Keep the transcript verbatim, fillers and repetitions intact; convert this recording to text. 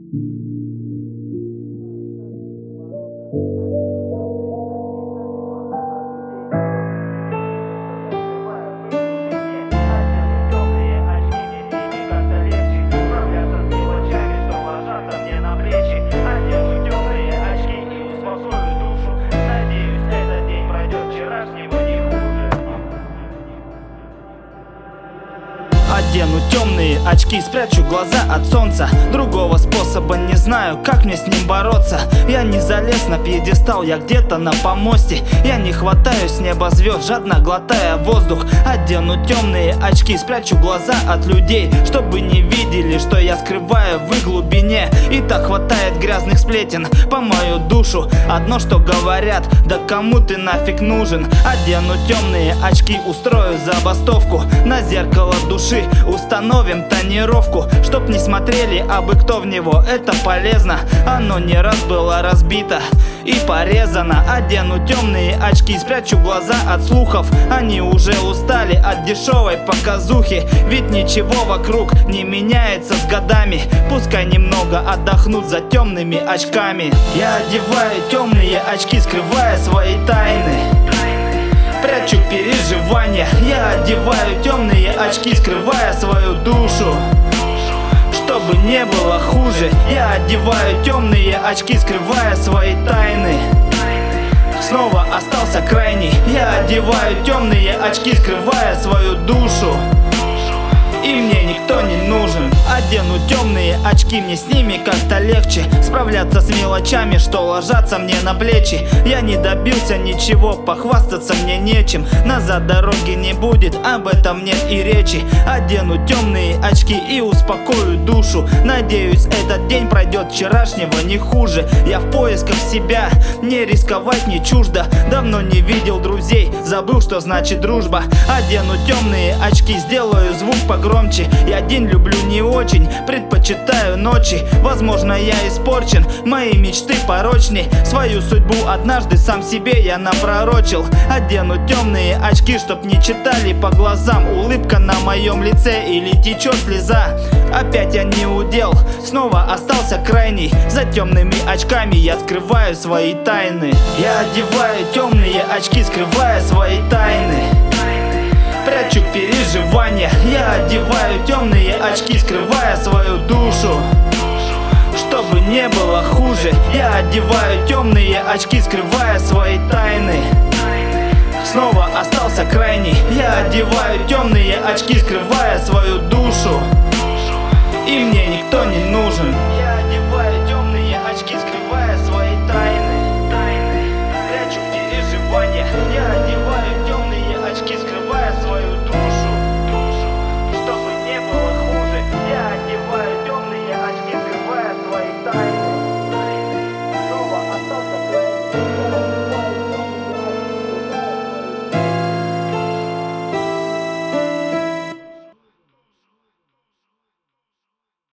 Одену темные очки, спрячу глаза от солнца. Другого способа не знаю, как мне с ним бороться. Я не залез на пьедестал, я где-то на помосте. Я не хватаю с неба звезд, жадно глотая воздух. Одену темные очки, спрячу глаза от людей, чтобы не видели, что я скрываю в их глубине. И так хватает грязных сплетен по мою душу. Одно, что говорят: да кому ты нафиг нужен? Одену темные очки, устрою забастовку. На зеркало души установим тонировку, чтоб не смотрели абы кто в него, это полезно. Оно не раз было разбито и порезано. Одену темные очки, спрячу глаза от слухов. Они уже устали от дешевой показухи, ведь ничего вокруг не меняется с годами. Пускай немного отдохнут за темными очками. Я одеваю темные очки, скрывая свои тайны, прячу переживания. Я одеваю темные очки, скрывая свою душу, чтобы не было хуже. Я одеваю темные очки, скрывая свои тайны. Снова остался крайний. Я одеваю темные очки, скрывая свою душу, и мне никто не нужен. Одену темные очки, мне с ними как-то легче справляться с мелочами, что ложатся мне на плечи. Я не добился ничего, похвастаться мне нечем. Назад дороги не будет, об этом нет и речи. Одену темные очки и успокою душу. Надеюсь, этот день пройдет вчерашнего не хуже. Я в поисках себя, не рисковать не чуждо. Давно не видел друзей, забыл, что значит дружба. Одену темные очки, сделаю звук погромче. Я день люблю не очень, предпочитаю ночи. Возможно, я испорчен, мои мечты порочней. Свою судьбу однажды сам себе я напророчил. Одену темные очки, чтоб не читали по глазам улыбка на моем лице или течет слеза. Опять я не удел, снова остался крайний. За темными очками я скрываю свои тайны. Я одеваю темные очки, скрывая свои тайны, прячу переживания. Я одеваю темные очки, скрывая свою душу, чтобы не было хуже. Я одеваю темные очки, скрывая свои тайны. Снова остался крайний. Я одеваю темные очки, скрывая свою душу,